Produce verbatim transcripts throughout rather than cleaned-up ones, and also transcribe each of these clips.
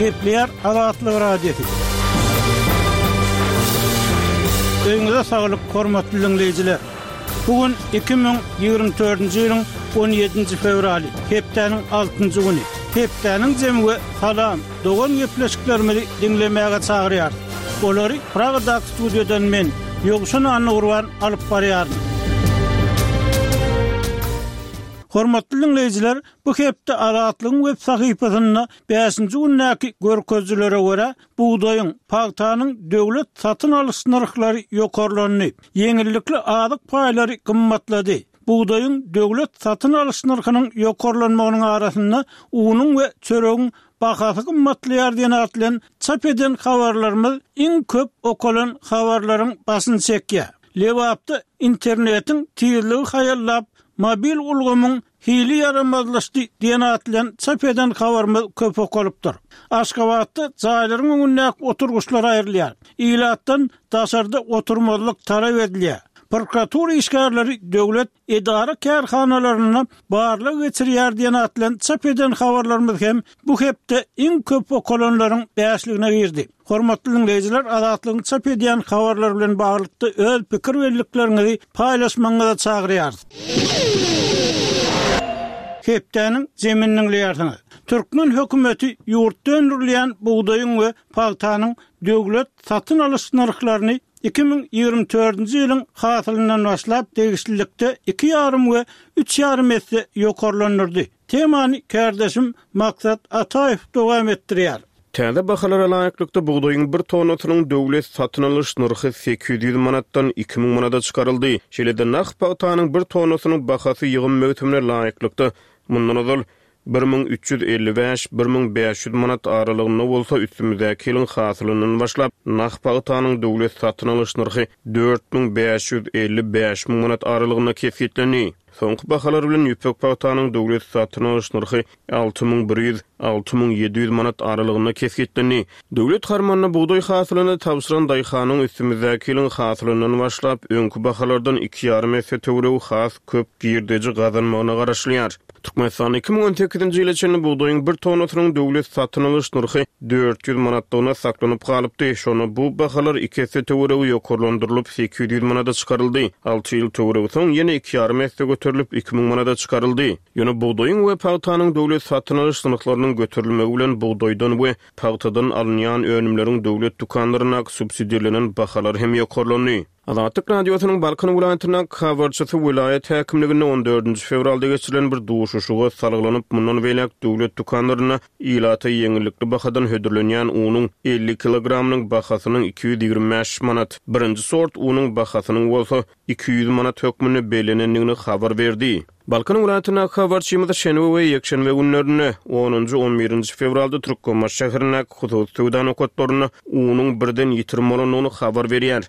Kepler Azatlyk radiosu. Öňüňizde saglyk, hormatly dinleyijiler. Bugün iki bin ýygrimi dördünji ýylyň on ýedinji fevraly, hepdeniň altynjy güni. Hepdeniň jemgy salam, dogan gepleşiklerimizi dinlemäge çagyrýar. Olary Pragadaky studiodan men Ýogşan Anurwan alyp barýarym. Hormatly dinleyijiler, bu hepde Azatlygyň web sahypasyna beşinji günnäki görkezlere görä buğdaýyň, paýtanyň döwlet satyn alyş narhlary ýokarlandy. Yeňillikli azyk paýlary gymmatlady. Buğdaýyň döwlet satyn alyş narhynyň ýokarlanmagynyň arasynda unyň we çöregiň bahasy gymmatlaýar diýen atlan çap eden habarlarymyz iň köp okalan habarlaryň basyny çekýär. Lewapda internetiň tiyirligi hayallap mobil ulgamyň hili yaramazlaşdy diýen atlan çap eden habarymyz köp okalypdyr. Aşgabatda jaýlaryň öňündäki oturguşlar aýrylýar. Ilatdan daşarda oturmalyk talap edilýär. Prokuratura işgärleri döwlet edara kärhanalaryna barlyk geçirýär diýen atlan çap eden habarlarymyz hem bu hepde iň köp okalanlaryň beşligine girdi. Hormatly dinleyijiler, Azatlygyň çap edýän habarlar bilen baglykda öz pikir belliklerinizi paýlaşmaňyza çagyrýar. Hepdeniň zeminiň ýardyny. Türkmen hökümeti ýurtda öndürilýän buğdaýyň we paýtanyň döwlet satyn alyş narhlaryny iki bin ýygrimi dördünji ýylyň hasylynyň başlap degişlilikde iki ýarym we üç ýarym esse ýokarlanyrdy. Temany kardeşim Maksat Ataýew dowam etdirýär. Täze bahalara laýyklykda buğdaýyň bir tonasynyň döwlet satyn alyş narhy sekiz ýüz manatdan iki bin manata çykaryldy. Şeýle-de naq paýtanyň bir tonasynyň bahasy ýygyn möhtemine laýyklykda mundan azal bir bin üç ýüz elli beş - bir bin beş ýüz manat aralygynda bolsa üstümizdäki ýylyň hasylynyň başlap naq paýtanyň döwlet satyn alyş narhy dört bin beş ýüz elli beş bin manat aralygynda kesiplendi. Soňky bahalar bilen ýüpek paýtanyň döwlet satyn alyş narhy alty bin bir ýüz - alty bin ýedi ýüz manat aralygynda kesiplendi. Döwlet harmanyna buğdaý hasylyny tapşyran daýhanyň üstümizdäki ýylyň hasylynyň başlap öňkü bahalardan iki ýarym esse töweregi has köp girdeji gazanmagyna garaşlýar. Türkmenistan iki bin on sekizinji ýyla çenli buğdaýyň bir tonasynyň döwlet satyn alyş narhy dört ýüz manatdan saklanyp galypdy. Şonu bu bahalar iki esse töweregi ýokarlandyrylyp sekiz ýüz manata çykaryldy. alty ýyl töweregi soň ýene iki ýarym esse göterilip iki bin manata çykaryldy. Ýöne buğdaýyň we paýtanyň döwlet satyn alyş narhlarynyň göterilmegi bilen buğdaýdan we paýtadan alynýan önümleriň döwlet dukanlaryna subsidiýalenen bahalar hem ýokarlandy. Azatlyk radiosynyň Balkan welaýatyna habarçysy welaýat häkimligine on dördünji fevralda geçirilen bir duşuşuga salaglanyp mundan welek döwlet dukanlaryna ilata ýeňillikli bahadan hödürlenýän unyň elli kilogramynyň bahasynyň iki ýüz ýygrimi beş manat, birinji sort unyň bahasynyň bolsa iki ýüz manat hökmüne belenenligini habar berdi. Balkan welaýatyna habarçymyz şenwe we ýekşenwe günlerine onunji on birinji fevralda Türkmenistan şäherine husus töwdan okatlaryna unyň birden ýitirmelanyny habar berýär.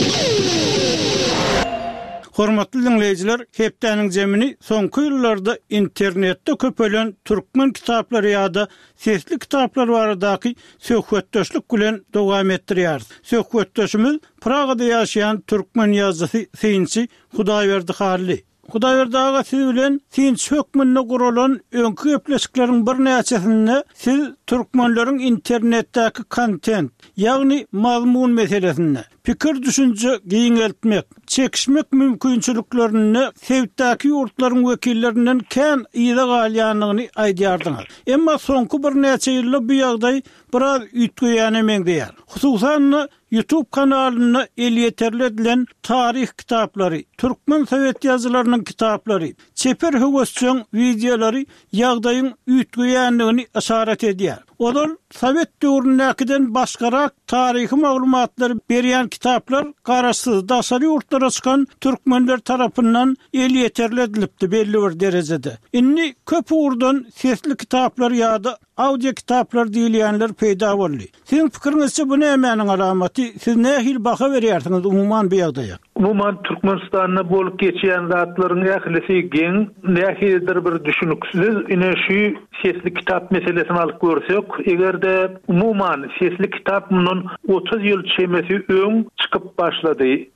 Hormatly dinleyijiler, hepdeniň jemini soňky ýyllarda internetde köpelen türkmen kitaplary ýa-da sesli kitaplar baradaky söhbetdeşlik bilen dowam etdirýär. Söhbetdeşimiz Pragada ýaşaýan türkmen ýazgysy Synçy Hudaýberdi Hally. Hudaýberdi aga siz bilen Synç hökmünde guralan öňkü gepleşikleriň bir näçesinde siz türkmenleriň internetdäki kontent, ýagny mazmun meselesinde pikir düşünje giňeltmek, çekişmek mümkinçiliklerini sevdäki ýurtlaryň wekillerinden kän ýyla galýanlygyny aýdýardyňyz. Emma soňky bir näçe ýylda bu ýagdaý biraz ütgeýänemeň diýär. Hususan YouTube kanalyna el ýeterli edilen tarih kitaplary, türkmen sowet ýazylarynyň kitaplary, çeper höwesçiň videolary ýagdaýyň ütgeýänligini işaret edýär. Olar Sowet döwründäkiden başgarak tarihi maglumatlary berýän kitaplar garaşsyz daşary ýurtlara çykan türkmenler tarapyndan el ýeterli edilipdi belli bir derejede. Inni köp urdan sesli kitaplar ýa-da audio kitaplar diýilýänler peýda boldy. Siň pikiriňizçe bu nämäniň alamaty? Siz nähil baha berýärsiňiz umuman bu ýagdaýa? Umuman Türkmenistanda bolup geçýän zatlaryň ählisi geň nähildir bir düşünüksiz ine şu sesli kitap meselesini alyp görsek, egerde umuman sesli kitap munun otuz ýyl çemesi öň çykyp başlady.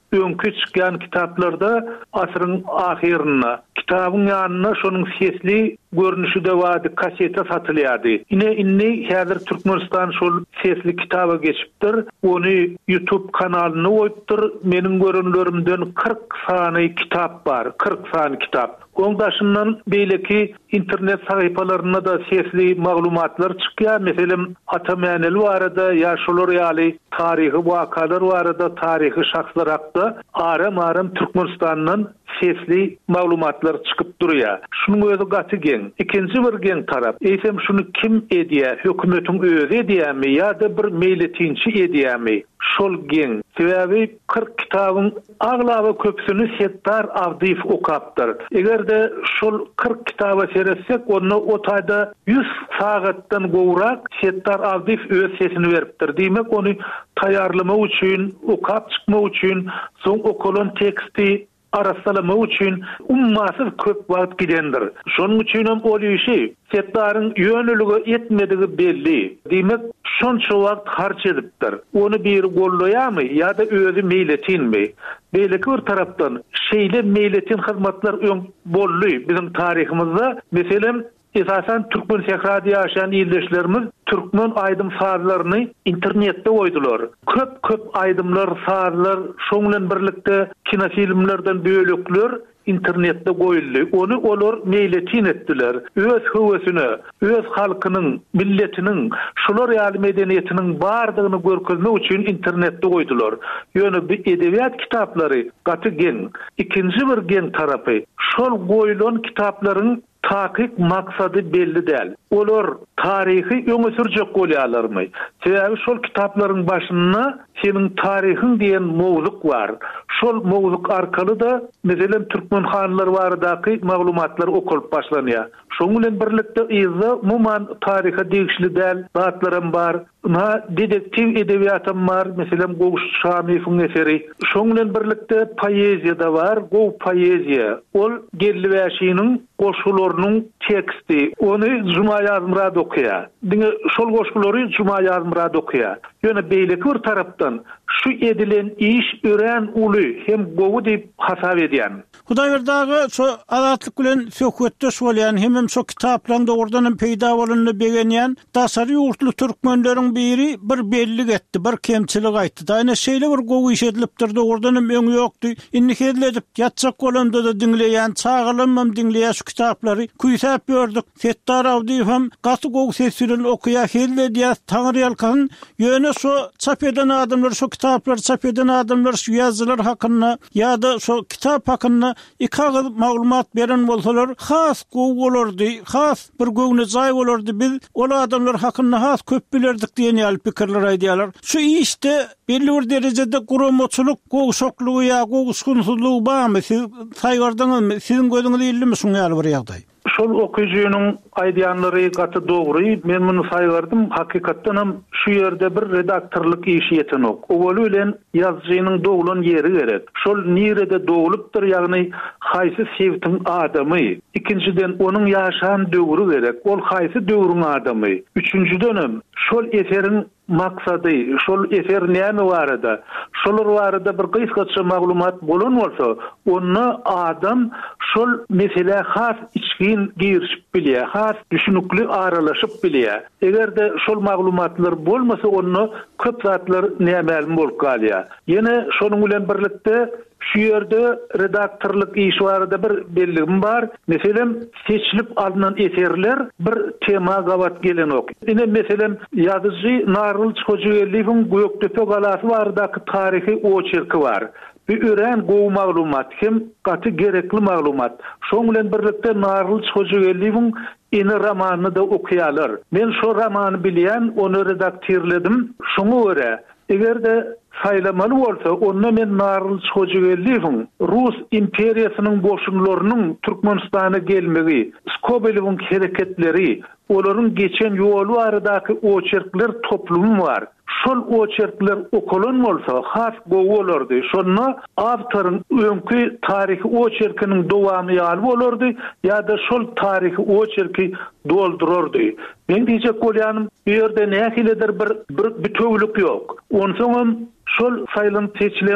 öňkü çykýan kitaplarda asryň ahirine kitabın ýanyna şonuň sesli görnüşi de wady kasete satylýardy. Ine inni häzir Türkmenistan şol sesli kitaba geçipdir. Onu YouTube kanalyna goýupdyr. Meniň görünlerimden kırk sany kitap bar. kırk sany kitap. Ondaşyndan beýleki internet sahypalaryna da sesli maglumatlar çykýar. Meselem Atamäneli barada ýa şolar ýaly taryhy wakalar barada taryhy şahslar hakda aram-aram Türkmenistanyň sesli maglumatlar çykyp durýar. Şunuň özü gaty geň. Ikinji bir geň tarap. Eýsem şunu kim edýär? Hökümetiň özü edýärmi ýa-da bir meýletinçi edýärmi? Şol geň. Sebäbi kırk kitabyň aglaby köpsüni Settar Avdiýew okapdyr. Egerde şol kırk kitaba seretsek, onu o taýda yüz sagatdan gowrak Settar Avdiýew öz sesini beripdir. Diýmek, onu taýýarlamak üçin, okap çykmak üçin, soň okulan teksti arastalama üçin ummasyz köp wagt gidendir. Şonuň üçin hem ol işi Settaryň ýöneligi etmedigi belli. Diýmek, şonça wagt harç edipdir. Onu bir gollaýarmy ýa-da özü meýletinmi? Beýleki bir tarapdan şeýle meýletin hyzmatlar öň bolly bizim tarihimizde. Meselem esasen Türkmen sehrada ýaşaýan ýerleşlerimiz Türkmen aýdym sazlaryny internetde goýdular. Köp köp aýdymlar, sazlar, şoň bilen birlikde kinofilmlerden bölükler internetde goýuldy. Onu olar meýletin etdiler. Öz höwesini, öz halkynyň, milletiniň, şolar ýaly medeniýetiniň bardygyny görkezmek üçin internetde goýdular. Ýöne bir edebiýat kitaplary gaty geň. Ikinji bir geň tarapy, şol goýulan kitaplaryň takyk maksady belli däl. Olar tarihi öňe sürjek bolýarlarmy? Sebäbi şol kitaplaryň başynda seniň tarihiň diýen mowzuk bar. Şol mowzuk arkaly da meselem türkmen hanlary baradaky maglumatlar okulyp başlanýar. Şoň bilen birlikde ýa muman tariha degişli däl zatlarym bar. Ma dedektiv edebiýatym bar, meselem Goýuş Şamyýewiň eseri. Şoň bilen birlikde poeziýa da bar, gow poeziýa. Ol Gerliwäşiniň goşgularynyň teksti. Onu Juma Ýazmyrad okýar. Diňe şol goşgulary Juma Ýazmyrad okýar. Ýöne beýleki bir tarapdan şu edilen iş ören uly hem gowy diýip hasap edýän. Hudaýberdagy şu azatlyk bilen söhbetde bolýan hemem şu kitaplaryň dogrudan peýda bolanyny begenýän dasary ýurtly türkmenleriň biri bir bellik etdi, bir kemçilik aýtdy. Daýna şeýle bir gowy iş edilipdir, dogrudan öňü ýokdy. Indi hedledip ýatjak bolanda da diňleýän, çağılanmam diňleýän şu kitaplary kuýsap gördük. Settar Avdiýew hem gaty gowy seslerini okuýar, hedledýär, taňry ýalkany ýöne şu çap eden adamlar, şu kitaplar çap eden adamlar şu ýazgylar hakynda ýa-da şu kitap hakynda ikagy maglumat beren bolsalar, has gowy bolardy, has bir gowny jaý bolardy. Biz ol adamlar hakynda has köp bilerdik diýen ýaly pikirler aýdýarlar. Şu işde belli bir derejede guramaçylyk, gowşoklugy ýa gowşunsuzlygy barmy? Siz saýgardyňyzmy? Siziň gözüňizde illimi şuň ýaly bir ýagdaý? Şol okuyucunun aýdýanlary gaty dogry, men muny saýgardym. Hakykatdan hem şu ýerde bir redaktorlyk işi ýetenok. Owaly bilen ýazgynyň doglan ýeri gerek. Şol nirede dogulupdyr, ýagny haýsy sewtiň adamy. Ikinciden onuň ýaşan döwrü gerek. Ol haýsy döwrüň adamy. Üçüncüden hem şol eseriň maksady, şol eser näme barada? Şolar barada bir gysgaça maglumat bolan bolsa, onu adam şol mesele has içgin girişip bilýär, has düşünükli aralaşyp bilýär. Egerde şol maglumatlar bolmasa, onu köp zatlar näme bolup galýar. Ýene şonuň bilen birlikde şu ýerde redaktorlyk iş barada bir belligim bar. Meselem seçilip alınan eserler bir tema gabat gelenok. Ine meselem ýazyjy Narul Çocuğeli'nin Göktepe galasy baradaky tarihi oçerki bar. Bir ören gowy maglumat, hem gaty gerekli maglumat. Şoň bilen birlikde Narul Çocuğeli'nin ine romanyny da okýarlar. Men şu romany bilýän, onu redaktorledim. Şoňa görä, egerde saýlamaly bolsa, onda men Narul Çocuğeli'nin Rus imperiýasynyň boşunlarynyň Türkmenistana gelmegi, Skobelewň hereketleri, olaryň geçen ýolu baradaky oçerkler toplumy var. Şol oçerkler okulan bolsa, has gowy bolardy. Şonu awtoryň öňkü tarihi oçerkiniň dowamy ýaly bolardy, ýa-da şol tarihi oçerki doldurardy. Men diýjek bolýanym, bu ýerde nähilidir bir bir bütünlük ýok. Onsoň şol saýlan seçilen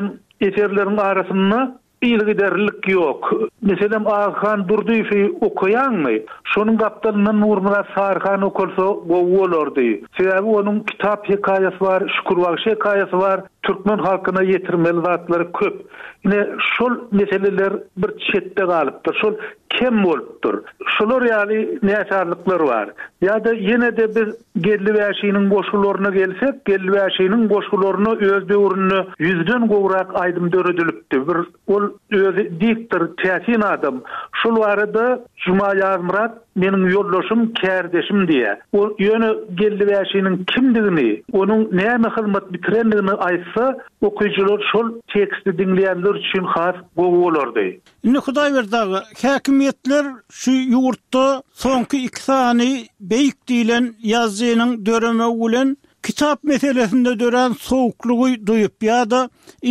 eserlerin arasında ilgiderlik yok. Meselem Ağahan Durduýy okuyanmy? Şonuň gapdalyndan Nurmurat Sarhan okulsa gowy bolardy. Sebäbi onuň kitap hekaýasy bar, Şükürbaşy hekaýasy bar, türkmen halkyna ýetirmeli zatlary köp. Ine şol meseleler bir çetde galypdyr. Şol kem bolupdyr. Şolar ýaly näçarlyklar bar. Ýa-da ýene de biz Gelliwäşiniň goşularyna gelsek, Gelliwäşiniň goşularyny öz döwründe yüzden gowrak aýdym döredilipdi. Bir ol özü diktir, täsin adam. Şol barada Juma Ýazmurat meniň ýoldaşym, kärdeşim diýe. O ýöne Gelliwäşiniň kimdigini, onuň näme hyzmat bitirenligini aýtsa, okuyjylar şol teksti dinleýänler üçin has gowy bolardy. Indi Hudaý berdi, häkimetler şu ýurtda soňky iki sany beýik diýilen ýazgynyň döreme bilen kitap meselesinde dören soğukluğu duyup ya da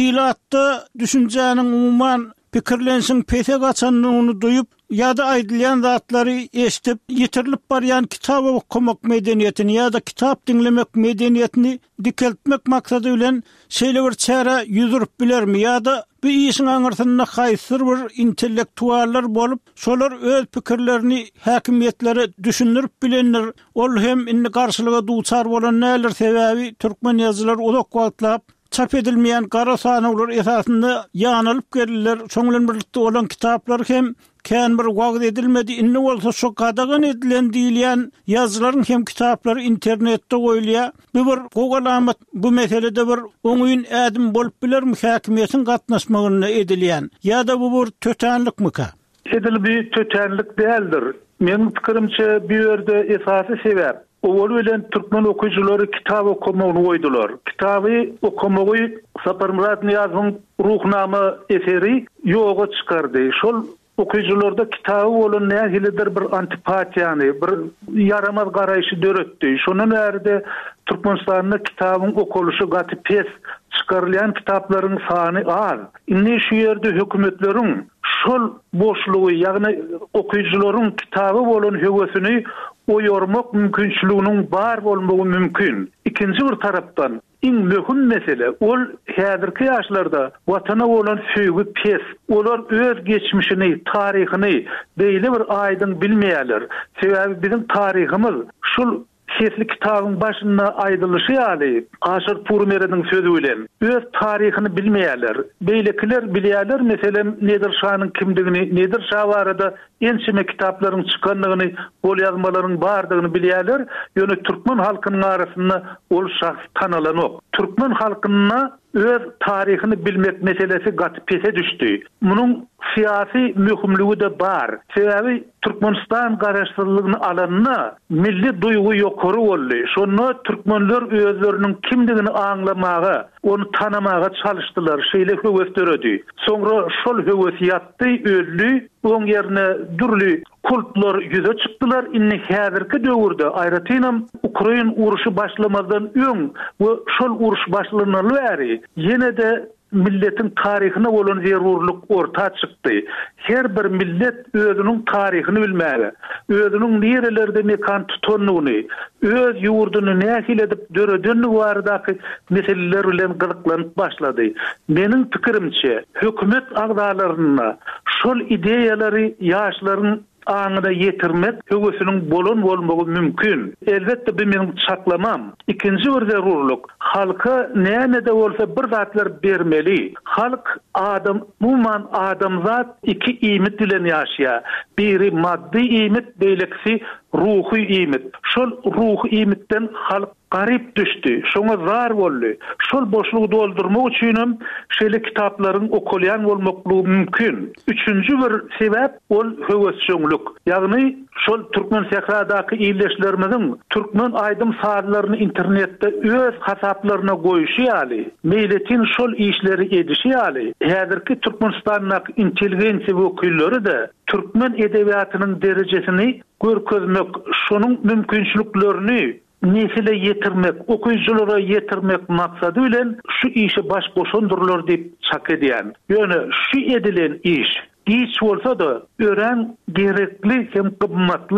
ilatda düşüncenin umuman pikirlensin pete kaçanlığını duyup ya da aydılyan zatları eşitip yitirilip barayan kitabı okumak medeniyetini ya da kitap dinlemek medeniyetini dikeltmek maksadıyla şeyle bir çare yüzürüp biler mi ya da bir işin anırtınına kaysır bir intellektualler bolup şolar öz pikirlerini hakimiyetlere düşünürüp bilenler ol hem inni karşılığa duçar bolan näler sebebi Türkmen yazılar odak vatlap çap edilmeyen kara sahneler esasında yanılıp gelirler. Çoğunluğun birlikte olan kitaplar hem kän bir wagt edilmedi. Inni bolsa şo kadagan edilen diýilýän yazılaryň hem kitapları internetde goýulýar. Bu bir gogalamat bu meselede bir oňuýun ädim bolup bilermi häkimiýetiň gatnaşmagyna edilýän. Ya da bu bir tötenlikmi ka? Edil bir tötenlik däldir. Meniň pikirimçe bir ýerde esasy sebäp Owul bilen türkmen okuyjylary kitap okumagyny goýdular. Kitaby okumagy Saparmurat Niyazyň Ruhnama eseri ýoga çykardy. Şol okuyjylarda kitabı bolan nähilidir bir antipatiýany, bir yaramaz garaýşy döretdi. Şonun bärde Türkmenistanda kitabyň okuluşy gaty pes çykarylýan kitaplaryň sany az. Indi şu ýerde hökümetleriň şol boşlugy, ýagny okuyjylaryň kitaby bolan höwesini oýarmak mümkinçiliginiň bar bolmagy mümkin. İkinji bir tarapdan iň möhüm mesele ol häzirki ýaşlarda watana bolan söýgü pes. Olar öz geçmişini, taryhyny beýle bir aýdyn bilmeýärler. Sebäbi bizim taryhymyz şol sesli kitabın başına aýdylyşy ýaly Aşyr Purmereniň sözü bilen öz taryhyny bilmeýärler. Beýlekiler bilýärler meselem Nedir Şah'nyň kimdigini, Nedir Şah barada ençime kitaplaryň çykanlygyny, bol ýazmalaryň bardygyny bilýärler. Ýöne türkmen halkynyň arasynda ol şahs tanalanok. Türkmen halkyna öz taryhyny bilmek meselesi gaty pese düşdi. Munyň siyasi möhümligi de bar. Sebäbi Türkmenistan garaşdyrlygyny alanyna milli duýgu ýokary boldy. Şonu türkmenler özleriniň kimdigini aňlamaga, onu tanamaga çalışdylar. Şeýle höwes döredi. Soňra şol höwes ýatdy, öldü. Oň ýerine dürli kultlar ýüze çykdylar. Inni häzirki döwürde aýratynam Ukraina uruşy başlamazdan öň we şol uruş başlanaly bäri ýene de milletin taryhyna bolan zerurluk orta çykdy. Her bir millet özüniň taryhyny bilmäge, özüniň nerelerde mekan tutanlygyny, öz ýurduny nähil edip döredenligi baradaky meseleler bilen gyzyklanıp başlady. Meniň pikirimçe, hökümet agdalaryna şol ideýalary ýaşlaryň aňyna ýetirmek höwesiniň bolan bolmagy mümkin. Elbetde bu meniň çaklamam. İkinji bir zerurluk, halka näme-de bolsa bir zatlar bermeli. Halk adam, muman adamzat iki iýmit bilen ýaşaýar. Biri maddi iýmit, beýlekisi ruhy iýmit. Şol ruhy iýmitden halk garip düşdi. Şoňa zar boldy. Şol boşlugy doldurmak üçin şeýle kitaplaryň okulýan bolmaklygy mümkin. Üçüncü bir sebäp ol höwesçilik. Ýagny şol türkmen sehradaky ýerleşlerimiziň türkmen aýdym sarlaryny internetde öz hasaplaryna goýuşy ýaly. Meýletin şol işleri edişi ýaly. Häzirki Türkmenistanyň intelligensiýa wekilleri de türkmen edebiýatynyň derejesini görkezmek, şonuň mümkinçiliklerini nesile yetirmek, okuyuculara yetirmek maksadı bilen şu işi baş boşondurlar diýip çak edýän. Ýöne şu edilen iş, iş bolsa da ören gerekli hem kımmatly.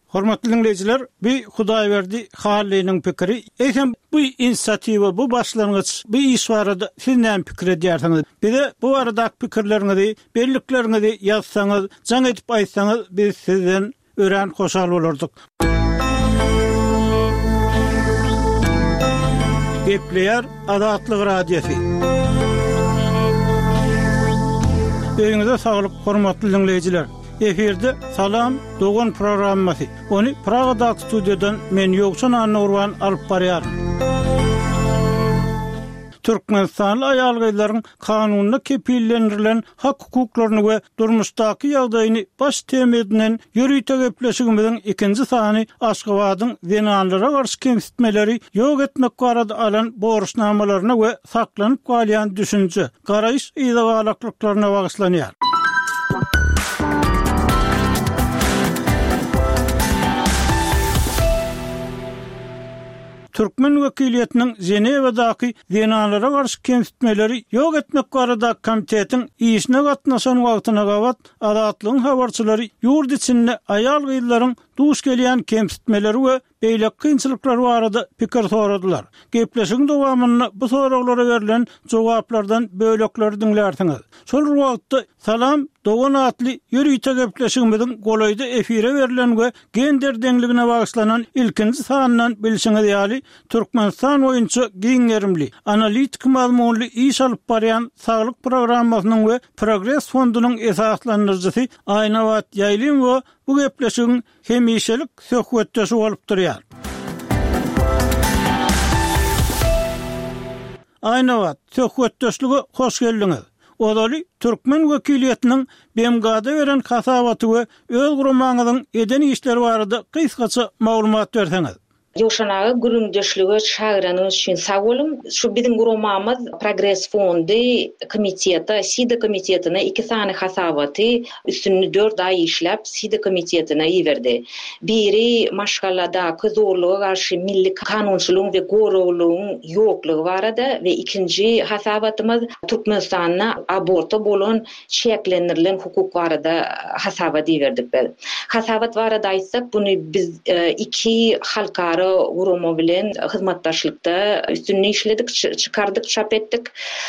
Hormatly dinleyijiler, bir Hudaýberdi Hallynyň pikiri. Eýsem bu inisiatiwa, bu başlangyç, bu iş barada siz näme pikir edýärsiňiz? Bize bu arada pikirleriňizi, belliklerinizi ýazsaňyz, jaň edip aýtsaňyz, biz sizden ören hoşal bolardyk. Gepleýär Azatlyk radiosi. Öňüňize saglyk, hormatly dinleyijiler. Eferde Salam Dogan programmasy. Onu Pragada studiodan men Ýokşan Anurwan alyp barýar. Türkmenistanly aýalgylaryň kanunyna kepillendirilen hak hukuklaryny we durmuşdaky ýagdaýyny baş temedinden ýürüýte gepleşigimiziň ikinji sany Aşgabatyň zenanlara garşy kemsitmeleri ýok etmek barada alan borçnamalaryna we saklanyp galýan düşünje, garaýyş ýa-da bagyslanýar. Türkmen wekiliýetiniň Ženewadaky zenanlara garşy kemsitmeleri ýok etmek barada komitetiň işine gatnaşan wagtyna gawat Azatlygyň habarçylary ýurt içinde aýal gyýlaryň duş gelýän kemsitmeleri we beýle kynçylyklar barada pikir soradylar. Gepleşigiň dowamyny bu soraglara berilen jogaplardan bölekleri dinlersiňiz. Şol wagtda Salam Dogan atly ýürüýte gepleşigimiziň golaýda efire berilen we gender dengligine bagyşlanan ilkinji sanynyň bilşiňiz ýaly Türkmenistan boýunça giňerimli, analitik mazmunly iş alyp barýan saglyk programmasynyň we Progress fondunyň esaslandyrjysy Aýnawat Ýaýlym we bu gepleşigiň hemişelik söhbetdeşi bolup durýar. Aýnawat, söhbetdeşlige hoş geldiňiz. Odaly Türkmen wekiliýetiniň B M G'da beren hasabaty we öz guramaňyzyň eden işleri barada kysgaça maglumat berseňiz. Ýoşanaga gürüňdeşligi çagyranyň üçin sag bolum. Şu biziň guramamyz Progress fondy komiteti, Sida komitetine iki sany hasabaty üstünni dört ay işläp Sida komitetine ýiberdi. Biri maşgallada zorluğa garşy milli kanunçylygyň we gorowlugyň ýoklugy barada we ikinji hasabatymyz Türkmenistanyň aborta bolan çeklendirilen hukuk barada hasabat ýiberdik. Hasabat barada aýtsak, buny biz iki halkara gurama bilen hyzmatdaşlykda üstünni işledik, çıkardık, çap etdik.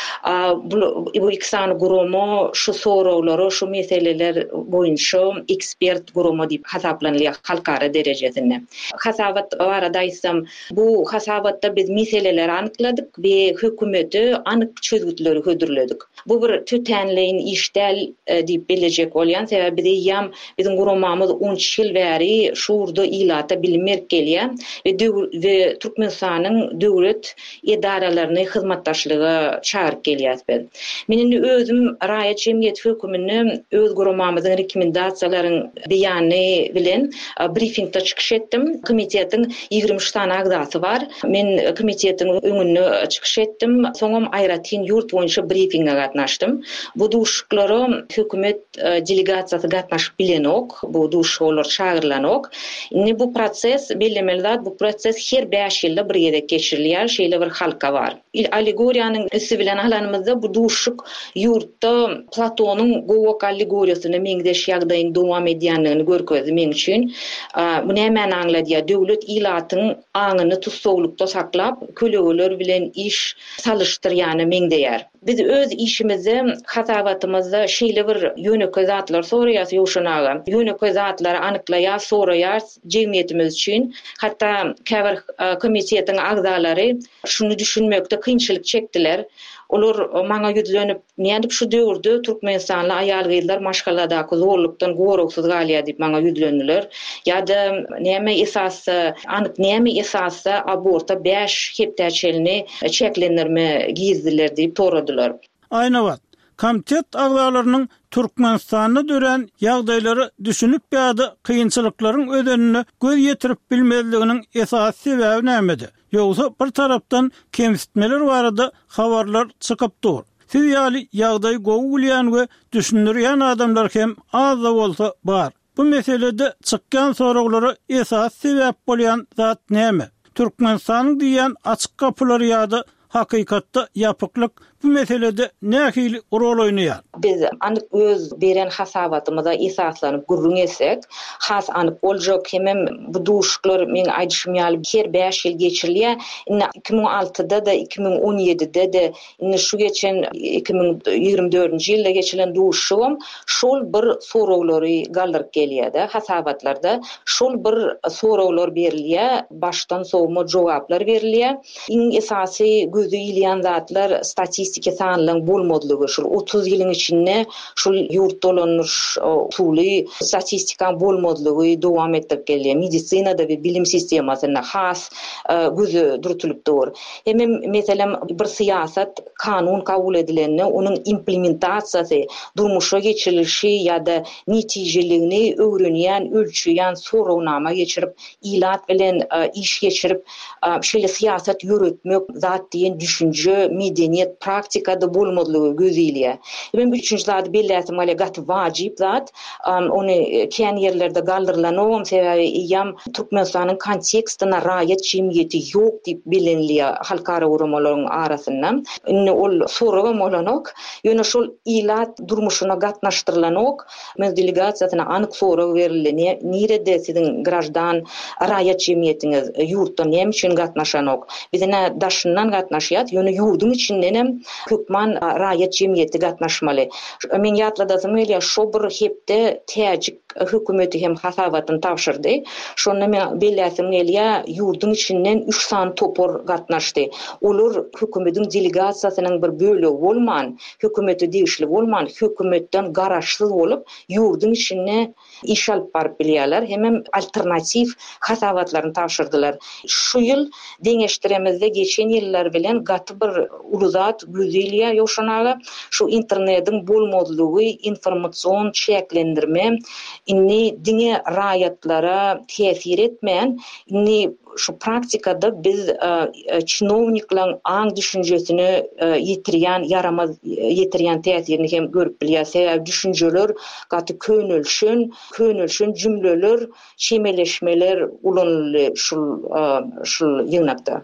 Bu iki sany gurama şu sorawlary, şu meseleler boýunça ekspert gurama diýip hasaplanýar halkara derejesinde. Hasabat barada aýtsam, bu hasabatda biz meseleleri anykladyk we hökümeti anyk çözgütleri hödürledik. Bu bir tütenleýin işdel diýip biljek bolýan sebäbi diýýäm, biziň guramamyz on ýyl bäri şurda ilata bilinmek gelýär. ve ve Türkmenistanyň döwlet edaralaryny hyzmatdaşlyga çağırıp gelýär. Meniň özüm raýat jemgyýet hökümini öz guramamyzyň rekomendasiýalaryň beýany bilen briefingde çykyş etdim. Komitetiň ýigirme üç tane agzasy bar. Men komitetiň öňüne çykyş etdim. Soňam aýratyn ýurt boýunça briefinge gatnaşdym. Bu duşklary hökümet delegasiýasy gatnaşyp bilenok, bu duşlar çağırlanok. Indi bu proses bellemeli, bu proses her beş ýylda bir ýerde geçirilýär, şeýle bir halka bar. Allegoriýanyň üstü bilen alanymyzda bu duşuk ýurtda Platonyň gowak allegoriýasyny meňdeş ýagdaýyň dowam edýänligini görkezdi men üçin. Bu näme aňladýar? Döwlet ilatyň aňyny tutsowlukda saklap, kölegeler bilen iş salışdyrýany meňdeýär. Biz öz işimizi, hasabatymyzda şeýle bir ýönekli zatlar soraýar ýoşanaga. Ýönekli zatlary anyklaýar, soraýar jemgyýetimiz üçin. Hatta käbir komitetiň agzalary şunu düşünmekde kynçylyk çekdiler. Olar maňa ýüzlenip, "Nädip şu döwürde Türkmenistanly aýal gyýlar maşgalladaky zorlukdan goroksyz galýar" diýip maňa ýüzlendiler. Ýa-da näme esasy, anyk näme esasy aborta beş hepdäçelini çeklendirme gizdiler diýip soradylar. Aýnawat, komitet agzalarynyň Türkmenistanyň dören ýagdaýlary düşünüp ýa-da kynçylyklaryň ödenini göz ýetirip bilmezliginiň esas sebäbi nämedi? Ýogsa bir tarapdan kemsitmeler barada habarlar çykyp dur. Siz ýaly ýagdaý gowulýan we düşündirýän adamlar hem az da bolsa bar. Bu meselede çykkan soraglary esas sebäp bolýan zat näme? Türkmenistanyň diýen açyk kapylary ýa-da hakykatda ýapyklyk bu meselede nähili rol oýnaýar? Biz anyk öz beren hasabatymyza esaslanyp gurrun etsek, has anyk boljak hemem bu duşuklar men aýdyşmýaly her beş ýyl geçirilýär. iki bin on altyda da iki bin on ýedide de indi şu geçen iki bin ýygrimi dördünji ýylda geçilen duşum şol bir sorawlary galdyryp gelýär-de hasabatlarda. Şol bir sorawlar berilýär, başdan sowma jogaplar berilýär. Iň esasy gözü ýylýan zatlar statistika sanlygyň bolmadlygy. Şol otuz ýylyň içinde şol ýurt dolanýar usuly statistika bolmadlygy dowam etip gelýär. Medisinada we bilim sistemasyna has gözü durtulup dur. Hemem meselem bir siyasat kanun kabul edilenini, onun implementasiýasy, durmuşa geçirilişi ýa-da netijeligini öwrenýän, ölçüýän sorawnama geçirip, ilat bilen iş geçirip, şeýle siyasat ýöretmek zat diýen düşünje, medeniýet praktikada bolmadlygy gözleýär. Hemem üçünji zat belläsim ele gat wajyp zat, ony kän ýerlerde galdyrylanyň sebebi ýam Türkmenistanyň kontekstine raýat jemgyýeti ýok diýip bilinýär halkara urumalaryň arasynda. Indi ol sorawa molanok, ýöne şol ilat durmuşyna gatnaşdyrylanok, men delegasiýasyna anyk soraw berilýär. Nirede siziň grajdan raýat jemgyýetiňiz ýurtda näme üçin gatnaşanok? Bizine daşyndan gatnaşýat, ýöne ýurdun içinden hem köpman raýat jemgyýeti gatnaşmaly. Men ýatladasym elýär, şo bir hepde täjik hökümeti hem hasabatyn tapşyrdy. Şonu men belläsim gelýär, ýurdun içinden üç san topor gatnaşdy. Olar hökümetiň delegasiýasynyň bir bölegi bolman, hökümeti diýişli bolman, hökümetden garaşsyz bolup, ýurdun içinde iş alyp baryp bilýärler. Hemem alternativ hasabatlaryny tapşyrdylar. Şu ýyl deňeşdiremizde geçen ýyllar bilen gaty bir uluzat gözleýär ýoşanaga. Şu internetiň bolmadlygy, informasiýon çeklendirme, inni diňe raýatlara täsir etmeýän, inni şu praktikada biz çinovniklaryň aň düşünjesini ýetirýän, yaramaz ýetirýän täsirini hem görüp bilýär. Sebäbi düşünjeler gaty könülşün, könülşün jümleler, şemeleşmeler ulanly şul şul ýygnakda.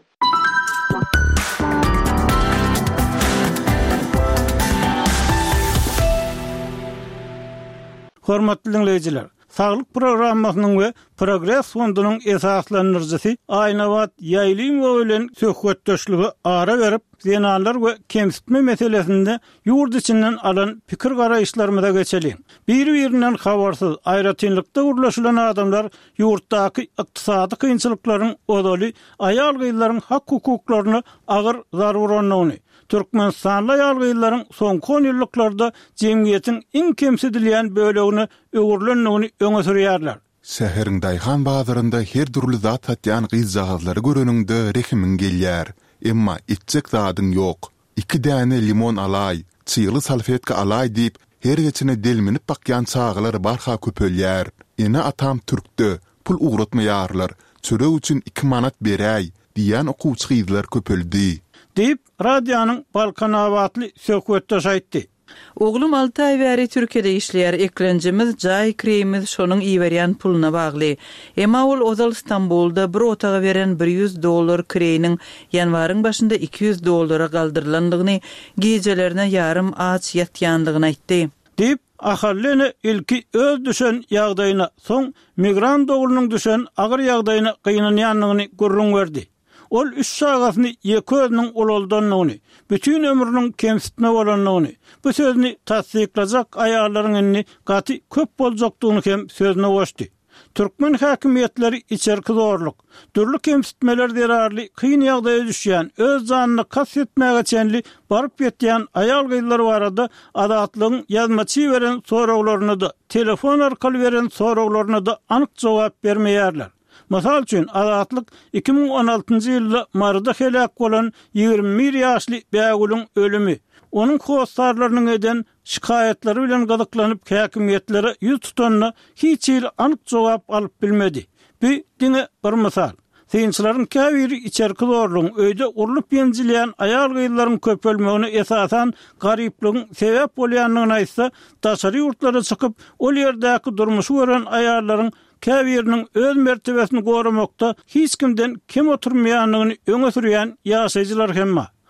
Hormatly dinleyijiler, Saglyk programmasynyň we Progress fondunyň esaslanyrjysy Aýnawat Ýaýlymow bilen söhbetdeşligi ara berip, zenanlar we kemsitme meselesinde ýurt içinden alan pikir garaýşlarymyza geçelim. Bir-birinden habarsyz, aýratynlykda gurlaşylan adamlar ýurtdaky ykdysady kynçylyklaryň odaly aýal gyýlaryň hak hukuklaryny agyr zaruranyny, Türkmenistanly aýal gyýlaryň soňky on ýyllyklarda jemgyýetiň iň kemsidilýän bölegini öwürlendigini öňe sürýärler. Säheriň daýhan bazarynda her durly zat satýan gyzzaglary göreningde rehimin gelýär. Emma içjek zadyň ýok. Iki däne limon alay, çyýly salfetka alay diýip her geçine delminip bakýan çağlar barha köpelýär. Ene atam türkde, pul uğratmaýarlar, çörek üçin iki manat beräý diýen okuwçy gyzlar köpeldi. Deyip radyanın Balkan avatlı söhbetdeş aýtdy. Oglum altı ay bäri Türkiýede işleýär, eklenjimiz, jaý kireyimiz şonuň iýberýän puluna bagly. Emma ol ozal İstanbulda bir otaga beren bir yüz dollar kireyiniň ýanwaryň başynda iki yüz dollara galdyrlandygyny, gejelerine ýarym aç ýatýandygyny aýtdy. Deyip ahallene ilki öz düşen ýagdaýyna, soň migrant oglunyň düşen agyr ýagdaýyna gynanýanlygyny gurrun berdi. Ol üç sagatyny ýeki özüniň ololdanlygyny, bütün ömrüniň kemsitme bolanlygyny, bu sözni tasdiklajak aýallaryň gaty köp boljakdygyny hem sözüne goşdy. Türkmen häkimetleri içerki zorluk, türlü kemsitmeler derarly kyn ýagdaýa düşýän, öz janyny kas etmäge çenli baryp ýetýän aýal gyýlar barada adatlygyň ýazmaçy beren sorawlaryna da, telefon arkaly beren sorawlaryna da anyk jogap bermeýärler. Masal üçin adatlyk iki bin on altynjy ýylda Marda helak bolan ýygrimi bir ýaşly bägulüň ölümi, onun howsarlarynyň eden şikayetlери bilen gadyklanyp häkimetlere ýüz tutanyna hiç ýyl anyk jogap alyp bilmedi. Bu diňe bir mysal. Synçylaryň käbiri içerki zorlugyň öýde urlup ýenjilýän aýal gyýlaryň köpelmegine esasan garyplygyň sebäp bolýanlygyny aýtsa, daşary ýurtlara çykyp, ol ýerdäki durmuşy gören aýallaryň käbiriniň öz mertebesini goramakda hiç kimden kim oturmaýanlygyny öňe sürýän ýaşaýjylar hemma.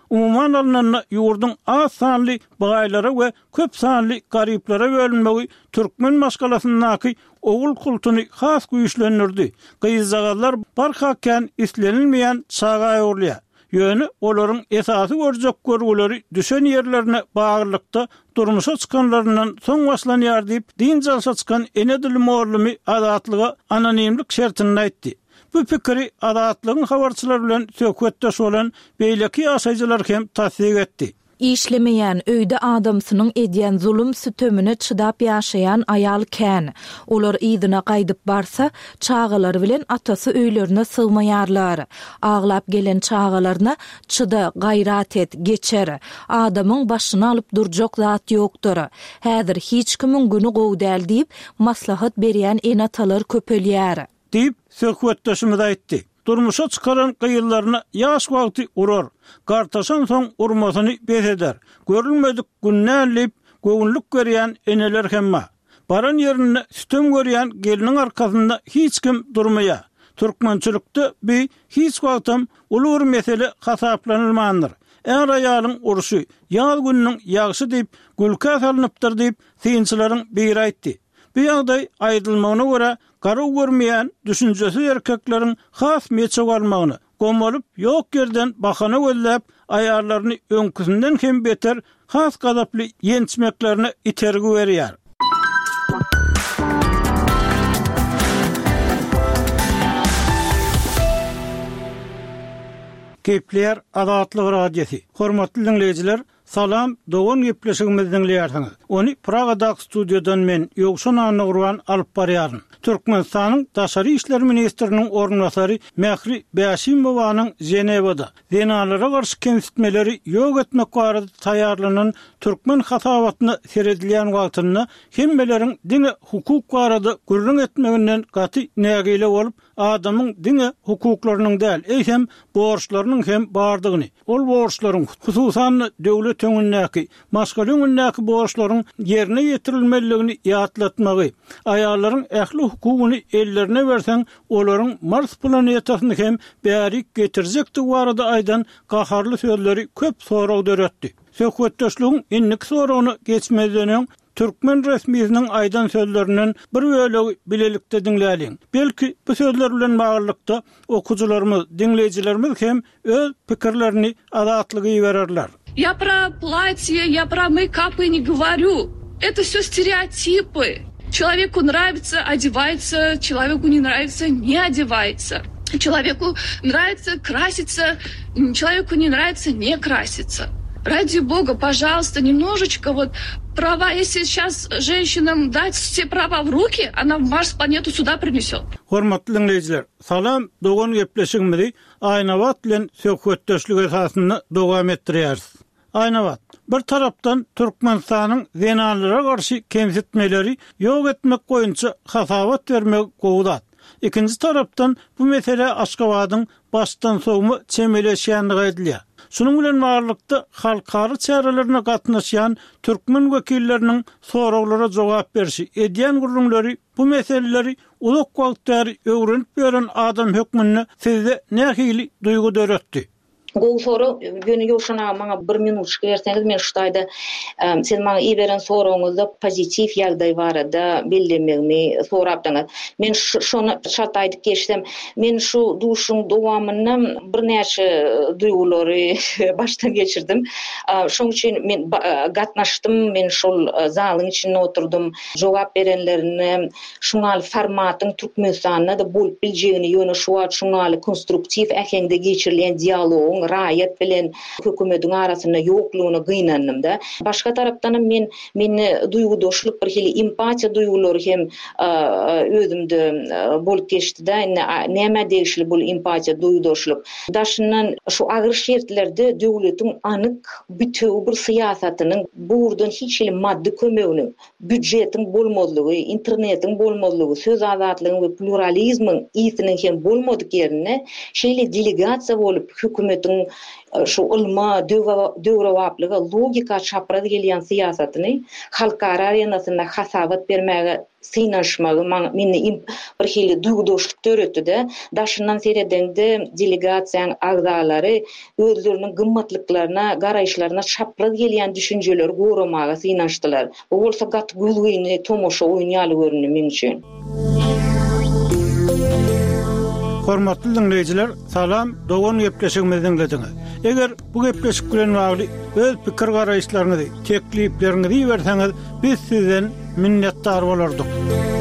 Umuman alınanna ýurdun az sanly baýlara we köp sanly garyplara bölünmegi türkmen maşgalasynyňky ogul kultuny has güýçlendirdi. Gyýzagallar barhaken islenilmeýän çaga ýurlýar. Ýöne olaryň esasy görjek görgüleri düşen ýerlerine baglykda durmuşa çykanlaryndan soň başlanýar diýip din jalsa çykan Enedil Morlumy adatlyga anonimlik şertini aýtdy. Bu pikiri adatlygyň habarçylary bilen söhbetdeş bolan beýleki ýaşaýjylar hem tasdik etdi. İşlemeyen öýde adamsynyň edýän zulüm sütömüne çydap ýaşaýan ayal kän. Olar ýydyna gaýdyp barsa, çağalary bilen atasy öýlerine sygmaýarlar. Aglap gelen çağalaryna çyda, gaýrat et, geçer. Adamyň başyny alyp durjak zat ýokdur. Häzir hiç kimiň güni gowy däl diýip maslahat berýän enatalar köpelýär. Diýip söhbetdeşimiz aýtdy. Durmuşa çıkaran kıyılarına yaş vakti urur. Kartaşan son urmasını beseder. Görülmedik günnärlip göwnlük görýän eneler hemma. Baran yerine sütüm görýän gelinin arkasında hiç kim durmaya. Türkmençilikde bir hiç vaktim ulur mesele hasaplanılmandır. Eğer ayalın uruşu yaz gününün yağışı deyip gülkä salınıptır deyip seyinçilerin bir aýtdy. Bu ýagdaý aýdylmagyna görä garı görmeýän düşünjesi erkeklerin has meçe almagyny, gomalyp ýok yerden bahana gözläp aýarlaryny öňküsinden hem beter has gadaply ýençmeklerini itergi berýär. Kepler Adatlyk radiosi. Hormatly dinleyijiler, salam, dogan gepleşigimizden dinleýärsiňiz. Ony Pragadaky studiodan men Ýogşan Anagurwan alyp barýaryn. Türkmenistanyň Daşary işler ministriniň ornwasary Mehri Bäşimowanyň Jenewada zenalara garşy kemsitmeleri ýok etmek barada taýýarlanan türkmen hasabatyny seredilýän wagtyna hemmelerin dine hukuk barada gürrüň etmeginden gaty nägile bolup adamyň dine hukuklarynyň däl, eýsem borçlarynyň hem bardygyny. Ol borçlaryň hususan döwlet öňündäki, maşgal öňündäki borçlaryň ýerine ýetirilmeligini ýatlatmagy, aýallaryň ähli hukugyny ellerine bersen, olaryň Mars planetasyny hem bärik getirjekdi barada aýdan gaharly sözleri köp sorag döretdi. Söhbetdeşligiň innik soragyny geçmezden Türkmen resmiýetiniň aýdan sözlerinden bir bölegi bilelikde dinläliň. Belki bu sözler bilen baglykda okujularymyz, dinleyijilerimiz hem öz pikirlerini adatlygy bererler. Я про платье, я про мейкапы не говорю. Это все стереотипы. Человеку нравится, одевается, человеку не нравится, не одевается. Человеку нравится краситься, человеку не нравится не краситься. Ради бога, пожалуйста, немножечко вот права, если сейчас женщинам дать все права в руки, она в Марс планету сюда принесет. Hormatly dinleyijiler, salam, dogan gepleşigimizi Aýnawat bilen söhbetdeşlik esasyny dowam etdirýäris. Aýnawat, bir tarapdan Türkmenistanyň zenalara garşy kemsitmeleri ýok etmek goýunça hasabat bermek gowdat. İkinci tarapdan bu mesele Aşgabatyň başdan sowmy çemeleşýändigi edilýär. Şunun bilen barlykda halkary çärelerini gatnaşýan türkmen wekilleriniň soraglara jogap berişi, edýän gurulmaly bu meseleleri ulak wagtlar öwrenip beren adam hökmüne sizde nähili duýgu döretdi? Gol soru beni Ýogşana maňa bir minut berseňiz men şu taýda sen maňa iýeren soragyňyzda pozitiv ýagdaý barada bildirmegimi sorapdyňyz. Men şonu şart aýdyp geçsem, men şu duşuň dowamyny bir näçe duýgulary baştan geçirdim. Şoň üçin men gatnaşdym, men şol zalyň içinde oturdum. Jogap berenlerini şuňal formatyň Türkmenistanda da bolup biljegini ýöne şu şuňal konstruktiw ähengde geçirilýän dialog raýat bilen hökümetiň arasynda ýoklugyna gynandym-da. Başga tarapdan men meni duýgudoşlyk bir hili empatiýa duýgulary hem özümde bolup geçdi-de. Näme degişli bol empatiýa duýgudoşlyk. Daşyndan şu agyr şertlerde döwletiň anyk bütün bir syýasatynyň burdan hiç hili maddi kömegini, büdjetiň bolmazlygy, internetiň bolmazlygy, söz azatlygyny we pluralizmiň ýetiniň hem bolmadyk ýerine şeýle delegasiýa bolup hökümet hökümetin şu ulma döwrewaplygy logika çaprady gelýän siýasatyny halkara arenasynda hasabat bermäge synaşmagy meni bir hili dugdoşluk töretdi-de daşyndan seredende delegasiýaň agzalary özleriniň gymmatlyklaryna, garaýşlaryna çaprady gelýän düşünjeleri goramaga synaşdylar. Bu bolsa gat gülgüni tomoşa oýnaýaly görünýär men üçin. Hormatly dinleyijiler, salam, dogan gepleşigimizden dinlediňiz. Eger bu gepleşik bilen bagly öz pikir garaýşlaryňyzy, teklipleriňizi berseňiz, biz sizden minnetdar bolardyk.